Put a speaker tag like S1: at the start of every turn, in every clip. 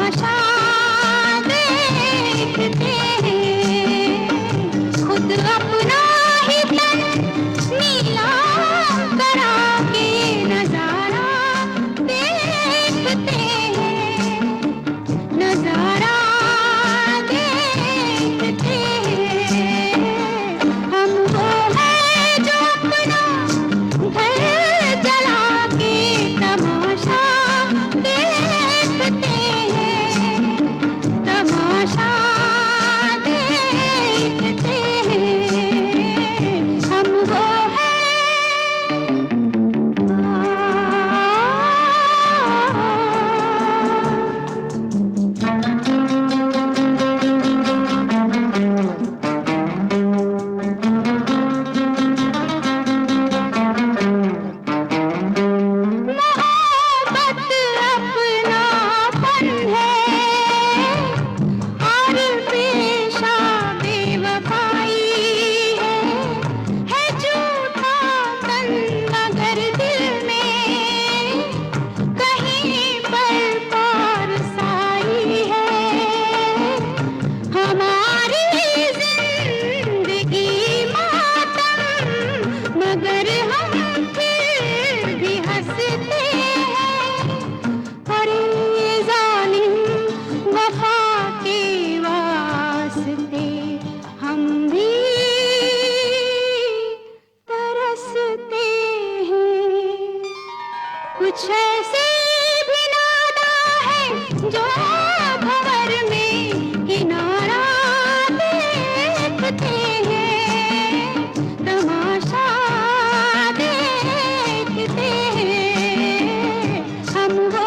S1: तमाशा देखते हैं, खुद अपना ही तन नीलाम करा के नजारा देखते हैं, नजारा देखते हैं। हम वो है जो अपना घर जला के तमाशा देखते हैं, तमाशा देखते हैं। हम वो है मोहब्बत अपनापन है और पेशा बेवफाई है झूठा तन मगर दिल में कहीं पर पारसाई है। हमारी जिंदगी मातम मगर हम फिर भी हंसते हैं। अरे जालिम वफा के वास्ते हम भी तरसते हैं। कुछ ऐसे भी नादा है जो भंवर में किनारा देखते हैं, तमाशा देखते हैं। हम वो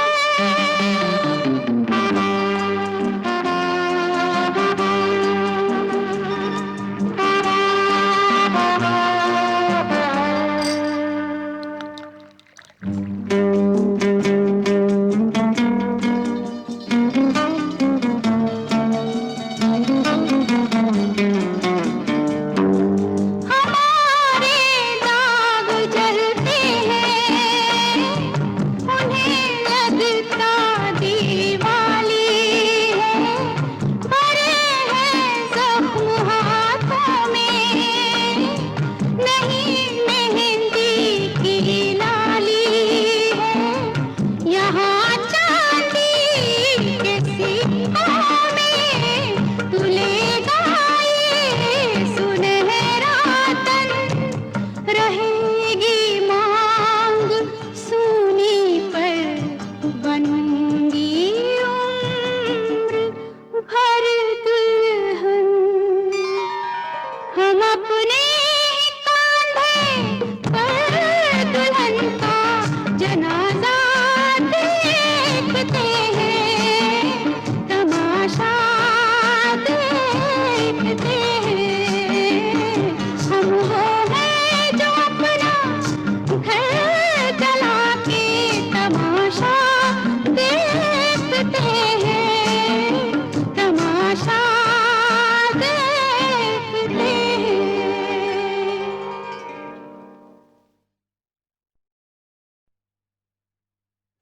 S1: हमारे दाग जलते हैं, उन्हें लगता दीवाली है। भरे हैं जख्म हाथों में, नहीं मेहंदी की लाली है। यहाँ चांदी के सिक्कों में तुलेगा ये सुनहरा तन, रहेगी मांग सूनी पर बनूंगी